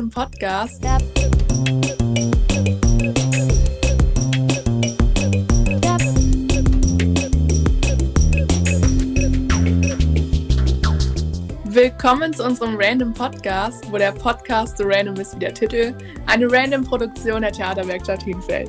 Random Podcast. Willkommen zu unserem Random Podcast, wo der Podcast so random ist wie der Titel, eine Random-Produktion der Theaterwerkstatt Hünfeld.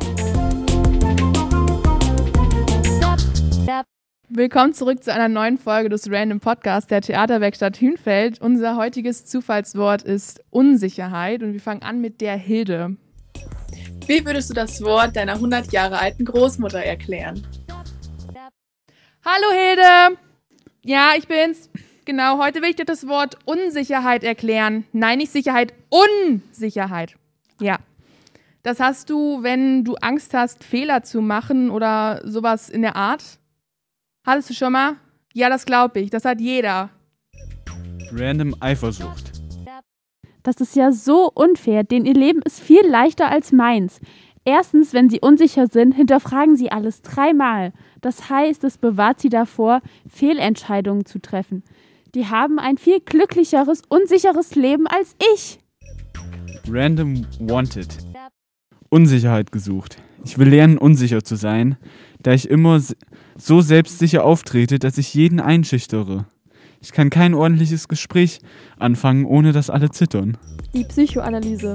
Willkommen zurück zu einer neuen Folge des Random Podcasts der Theaterwerkstatt Hünfeld. Unser heutiges Zufallswort ist Unsicherheit und wir fangen an mit der Hilde. Wie würdest du das Wort deiner 100 Jahre alten Großmutter erklären? Hallo Hilde! Ja, ich bin's. Genau, heute will ich dir das Wort Unsicherheit erklären. Nein, nicht Sicherheit, Unsicherheit. Ja. Das hast du, wenn du Angst hast, Fehler zu machen oder sowas in der Art. Hattest du schon mal? Ja, das glaube ich. Das hat jeder. Random Eifersucht. Das ist ja so unfair, denn ihr Leben ist viel leichter als meins. Erstens, wenn sie unsicher sind, hinterfragen sie alles 3-mal. Das heißt, es bewahrt sie davor, Fehlentscheidungen zu treffen. Die haben ein viel glücklicheres, unsicheres Leben als ich. Random Wanted. Unsicherheit gesucht. Ich will lernen, unsicher zu sein, da ich immer so selbstsicher auftrete, dass ich jeden einschüchtere. Ich kann kein ordentliches Gespräch anfangen, ohne dass alle zittern. Die Psychoanalyse.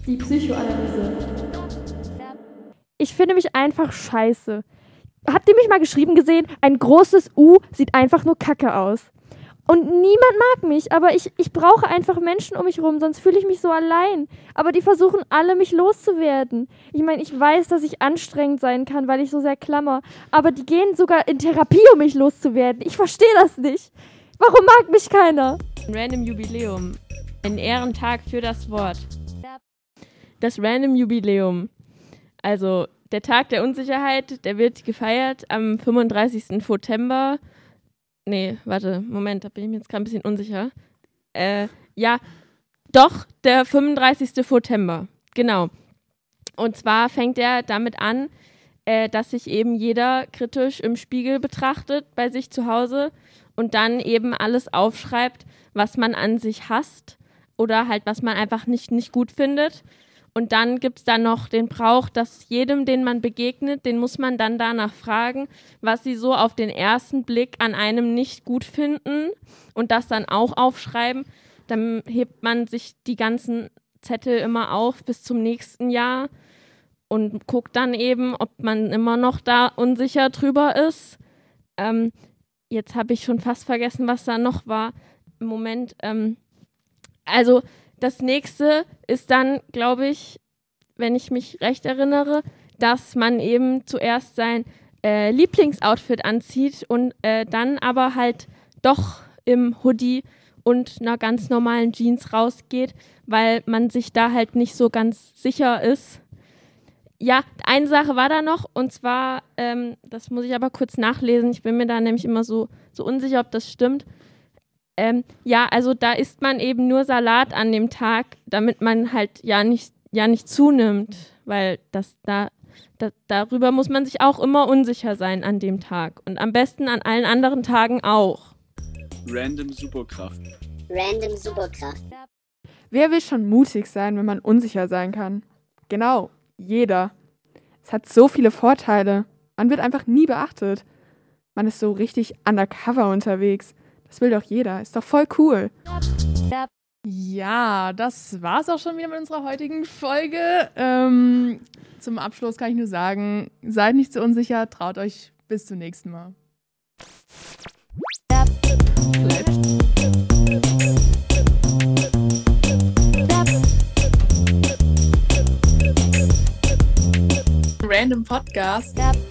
Ich finde mich einfach scheiße. Habt ihr mich mal geschrieben gesehen? Ein großes U sieht einfach nur kacke aus. Und niemand mag mich, aber ich brauche einfach Menschen um mich rum, sonst fühle ich mich so allein. Aber die versuchen alle, mich loszuwerden. Ich meine, ich weiß, dass ich anstrengend sein kann, weil ich so sehr klammer. Aber die gehen sogar in Therapie, um mich loszuwerden. Ich verstehe das nicht. Warum mag mich keiner? Random Jubiläum. Ein Ehrentag für das Wort. Das Random Jubiläum. Also der Tag der Unsicherheit, der wird gefeiert am 35. September. Nee, warte, Moment, da bin ich mir jetzt gerade ein bisschen unsicher. Ja, doch, der 35. September, genau. Und zwar fängt er damit an, dass sich eben jeder kritisch im Spiegel betrachtet bei sich zu Hause und dann eben alles aufschreibt, was man an sich hasst oder halt, was man einfach nicht gut findet. Und dann gibt es dann noch den Brauch, dass jedem, den man begegnet, den muss man dann danach fragen, was sie so auf den ersten Blick an einem nicht gut finden und das dann auch aufschreiben. Dann hebt man sich die ganzen Zettel immer auf bis zum nächsten Jahr und guckt dann eben, ob man immer noch da unsicher drüber ist. Jetzt habe ich schon fast vergessen, was da noch war. Im Moment, also das nächste ist dann, glaube ich, wenn ich mich recht erinnere, dass man eben zuerst sein Lieblingsoutfit anzieht und dann aber halt doch im Hoodie und einer ganz normalen Jeans rausgeht, weil man sich da halt nicht so ganz sicher ist. Ja, eine Sache war da noch und zwar, das muss ich aber kurz nachlesen, ich bin mir da nämlich immer so unsicher, ob das stimmt. Ja, also da isst man eben nur Salat an dem Tag, damit man halt ja nicht zunimmt, weil darüber muss man sich auch immer unsicher sein an dem Tag und am besten an allen anderen Tagen auch. Random Superkraft. Wer will schon mutig sein, wenn man unsicher sein kann? Genau, jeder. Es hat so viele Vorteile. Man wird einfach nie beachtet. Man ist so richtig undercover unterwegs. Das will doch jeder. Ist doch voll cool. Ja, das war's auch schon wieder mit unserer heutigen Folge. Zum Abschluss kann ich nur sagen, seid nicht so unsicher, traut euch. Bis zum nächsten Mal. Random Podcast.